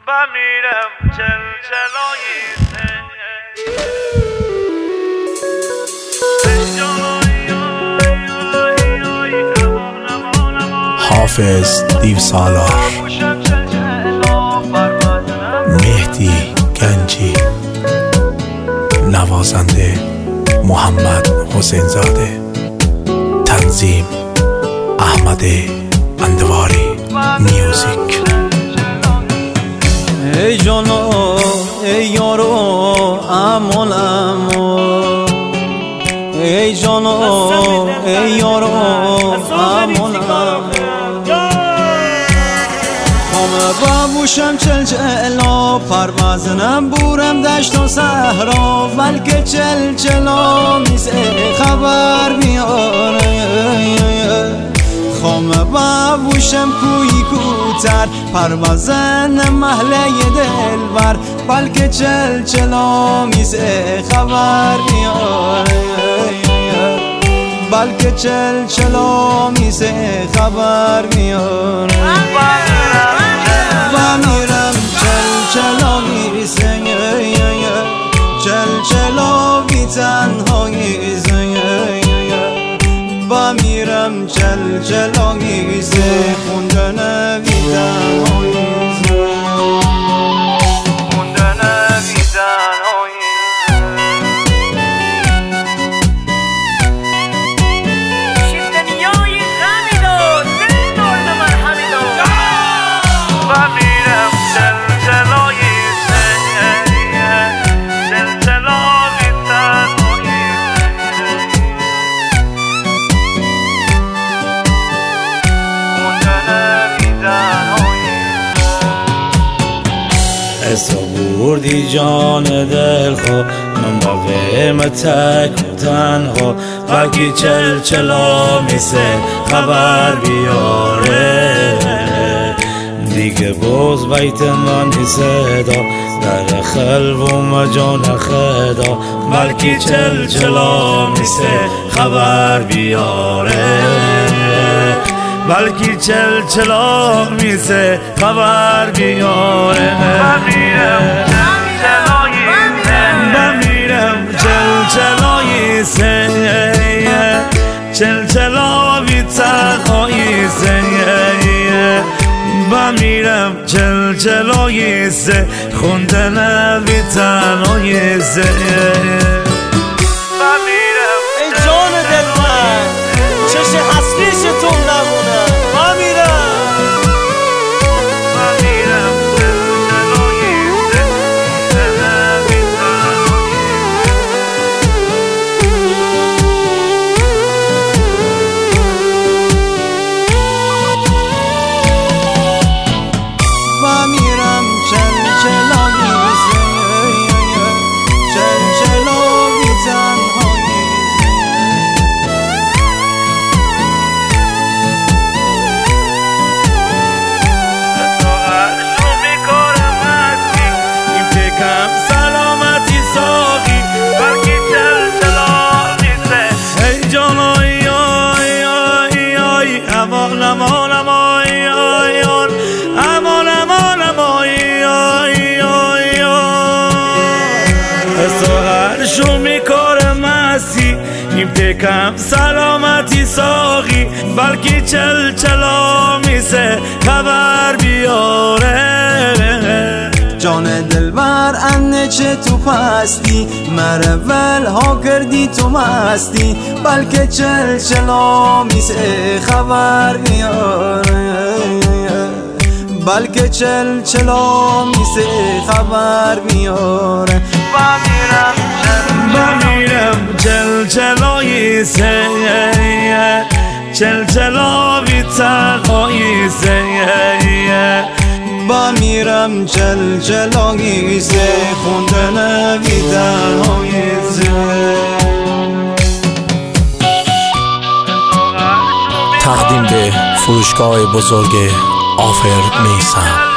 بمیرم چلچلایی حافظ دیو سالار، مهدی گنجی، نوازنده محمد حسین زاده، تنظیم احمد اندواری، میوزیک. ای جانو ای یارو امانمو، ای جانو ای یارو امانمو، بابوشم چلچلا پروازنم بورم دشت و صحرا، بلکه چلچلا میزه خبر میاره. خام بابوشم کوی کوتر پروازن محله دلبر، بلکه چلچلا میزه خبر میاره، بلکه چلچلا میزه خبر میاره. بمیرم چلچلا میزه، چلچلا بی تنهایی زه، بمیرم چلچلا میزه، خوندن بی تنهایی زه، خوندن بی تنهایی. بردی جان دل خو من با ویم تک و تنها، بلکی چلچلا میسه خبر بیاره. دیگه باز بیت من صدا در خلو مجان خدا، بلکی چلچلا میسه خبر بیاره، بلکی چلچلا میسه خبر بیاره. بمیرم چلچلایی سه، چلچلا بی تنهایی سه، بمیرم چلچلایی سه، خوندن بی تنهایی سه. ای جان دل من چش حسریشتون نمونه، بمیرم شو میکاره مستی این پکم سلامتی ساقی، بلکی چلچلا میسه خبر بیاره. جان دلبر انه چه تو پستی، مرول ها کردی تو مستی، بلکه چلچلا میسه خبر بیاره، بلکه چلچلا میسه خبر بیاره. بمیرم چلچلایی سه، چلچلا بی تنهایی سه، بمیرم چلچلایی سه، خوندن بی تنهایی سه. تقدیم به فروشگاه بزرگ آفر میسم.